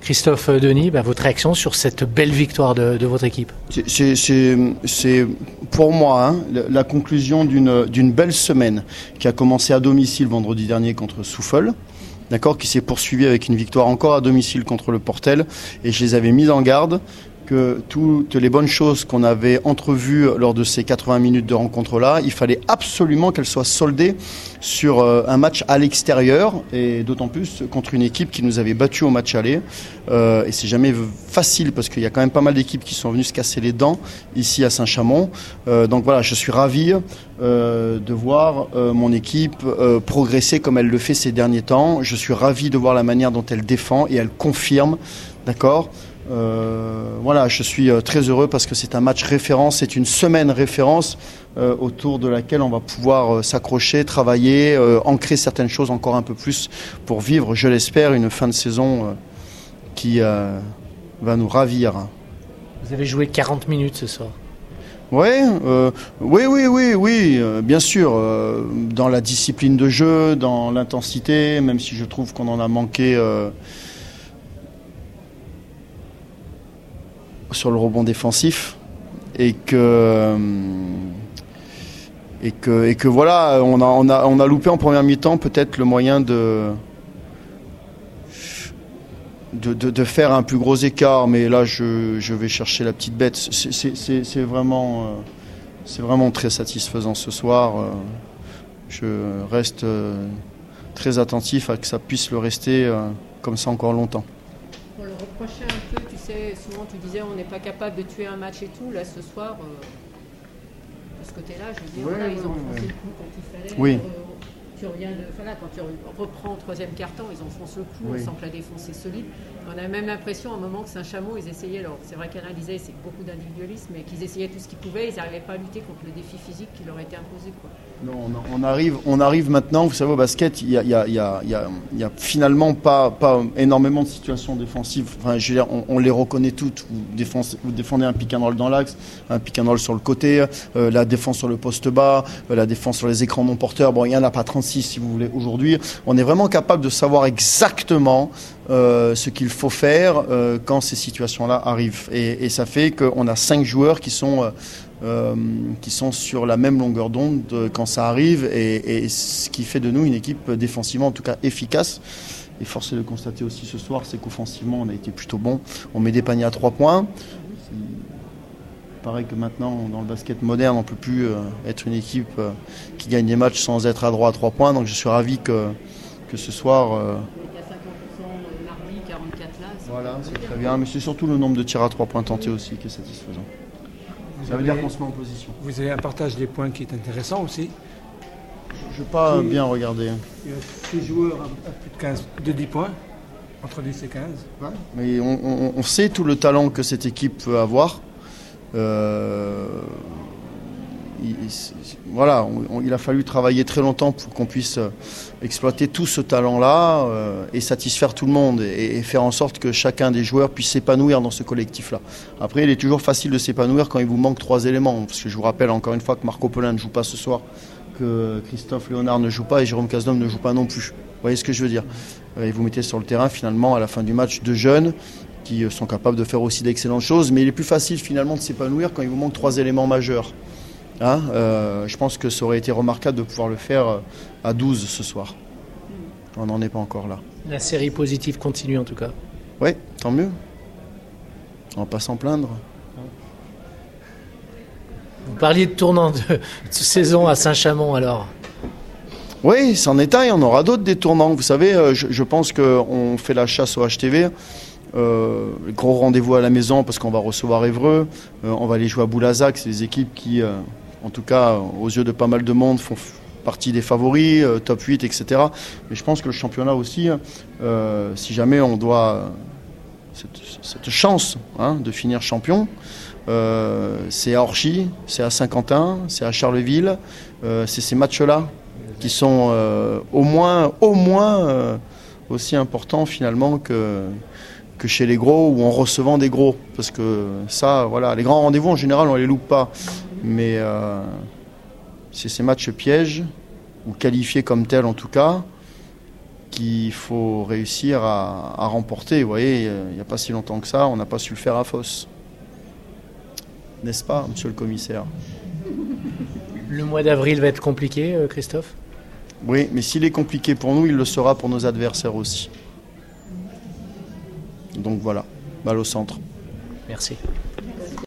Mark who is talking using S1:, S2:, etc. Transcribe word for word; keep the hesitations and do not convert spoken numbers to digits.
S1: Christophe Denis, bah, votre réaction sur cette belle victoire de, de votre équipe?
S2: C'est, c'est, c'est pour moi hein, la conclusion d'une, d'une belle semaine qui a commencé à domicile vendredi dernier contre Souffle, d'accord, qui s'est poursuivie avec une victoire encore à domicile contre le Portel. Et je les avais mis en garde que toutes les bonnes choses qu'on avait entrevues lors de ces quatre-vingts minutes de rencontre-là, il fallait absolument qu'elles soient soldées sur un match à l'extérieur, et d'autant plus contre une équipe qui nous avait battus au match aller. Euh, et c'est jamais facile parce qu'il y a quand même pas mal d'équipes qui sont venues se casser les dents ici à Saint-Chamond. Euh, donc voilà, je suis ravi euh, de voir euh, mon équipe euh, progresser comme elle le fait ces derniers temps. Je suis ravi de voir la manière dont elle défend et elle confirme, d'accord ? Euh, voilà, je suis très heureux parce que c'est un match référence, c'est une semaine référence euh, autour de laquelle on va pouvoir euh, s'accrocher, travailler, euh, ancrer certaines choses encore un peu plus pour vivre, je l'espère, une fin de saison euh, qui euh, va nous ravir.
S1: Vous avez joué quarante minutes ce soir.
S2: Ouais, euh, oui, oui, oui, oui, euh, bien sûr, euh, dans la discipline de jeu, dans l'intensité, même si je trouve qu'on en a manqué euh, sur le rebond défensif, et que et que et que voilà, on a on a on a loupé en première mi-temps peut-être le moyen de de de, de faire un plus gros écart, mais là je je vais chercher la petite bête. C'est c'est c'est, c'est vraiment euh, c'est vraiment très satisfaisant ce soir. Euh, je reste euh, très attentif à que ça puisse le rester euh, comme ça encore longtemps.
S3: Pour le reprocher un peu, tu sais, souvent tu disais on n'est pas capable de tuer un match et tout. Là, ce soir, euh, de ce côté-là, je veux dire,
S2: ouais,
S3: voilà,
S2: ouais,
S3: ils ont
S2: ouais.
S3: foncé le coup quand il fallait.
S2: Oui.
S3: Euh, tu reviens de, enfin là, quand tu reprends au troisième quart-temps, ils enfoncent le coup,
S2: Oui.
S3: on sent que la défense est solide. On a même l'impression à un moment que Saint-Chamond, ils essayaient, alors c'est vrai qu'Alain disait c'est beaucoup d'individualisme, mais qu'ils essayaient tout ce qu'ils pouvaient, ils n'arrivaient pas à lutter contre le défi physique qui leur était imposé, quoi.
S2: Non, on arrive, on arrive maintenant, vous savez, au basket, il y a, il y a, il y a, il y a, il y a finalement pas, pas énormément de situations défensives. Enfin, je veux dire, on, on les reconnaît toutes. Vous défendez, vous défendez un pick and roll dans l'axe, un pick and roll sur le côté, euh, la défense sur le poste bas, euh, la défense sur les écrans non porteurs. Bon, il n'y en a pas trente-six si vous voulez aujourd'hui. On est vraiment capable de savoir exactement euh, ce qu'il faut faire euh, quand ces situations-là arrivent. Et, et ça fait qu'on a cinq joueurs qui sont... Euh, Euh, qui sont sur la même longueur d'onde euh, quand ça arrive, et, et ce qui fait de nous une équipe défensivement en tout cas efficace. Et force est de constater aussi ce soir, c'est qu'offensivement on a été plutôt bon. On met des paniers à trois points. Il paraît que maintenant dans le basket moderne on ne peut plus euh, être une équipe euh, qui gagne des matchs sans être à droit à trois points. Donc je suis ravi que, que ce soir... Euh,
S3: Il y a cinquante pour cent mardi, quarante-quatre là.
S2: voilà, c'est très bien. Mais c'est surtout le nombre de tirs à trois points tentés aussi qui est satisfaisant.
S4: Vous
S2: Ça veut
S4: avez,
S2: dire qu'on se met en position.
S4: Vous avez un partage des points qui est intéressant aussi.
S2: Je n'ai pas
S4: Oui.
S2: bien regardé.
S4: Il y a six joueurs à plus de, quinze, de dix points, entre dix et quinze.
S2: Ouais. Mais on, on, on sait tout le talent que cette équipe peut avoir. Euh, il, voilà, on, il a fallu travailler très longtemps pour qu'on puisse exploiter tout ce talent-là euh, et satisfaire tout le monde et, et faire en sorte que chacun des joueurs puisse s'épanouir dans ce collectif-là. Après, il est toujours facile de s'épanouir quand il vous manque trois éléments. Parce que je vous rappelle encore une fois que Marco Pelin ne joue pas ce soir, que Christophe Léonard ne joue pas et Jérôme Cazeneuve ne joue pas non plus. Vous voyez ce que je veux dire ? Et vous mettez sur le terrain finalement à la fin du match deux jeunes qui sont capables de faire aussi d'excellentes choses, mais il est plus facile finalement de s'épanouir quand il vous manque trois éléments majeurs. Hein, euh, je pense que ça aurait été remarquable de pouvoir le faire à douze ce soir. On n'en est pas encore là.
S1: La série positive continue en tout cas.
S2: Oui, tant mieux. On va pas s'en plaindre.
S1: Vous parliez de tournant de, de saison à Saint-Chamond alors.
S2: Oui, c'en est un, il y en aura d'autres des tournants. Vous savez, je, je pense qu'on fait la chasse au H T V. Euh, gros rendez-vous à la maison parce qu'on va recevoir Évreux. Euh, on va aller jouer à Boulazac. C'est des équipes qui, euh, en tout cas, aux yeux de pas mal de monde, font partie des favoris, euh, top huit, et cetera. Mais je pense que le championnat aussi, euh, si jamais on doit cette, cette chance hein, de finir champion, euh, c'est à Orchy, c'est à Saint-Quentin, c'est à Charleville. Euh, c'est ces matchs-là qui sont euh, au moins, au moins euh, aussi importants finalement que que chez les gros ou en recevant des gros, parce que ça, voilà, les grands rendez-vous en général on les loupe pas, mais euh, c'est ces matchs pièges ou qualifiés comme tels en tout cas qu'il faut réussir à, à remporter. Vous voyez, il n'y a pas si longtemps que ça, on n'a pas su le faire à Fos. N'est-ce pas, monsieur le commissaire?
S1: Le mois d'avril va être compliqué, euh, Christophe?
S2: Oui, mais s'il est compliqué pour nous, il le sera pour nos adversaires aussi. Donc voilà, balle au centre.
S1: Merci.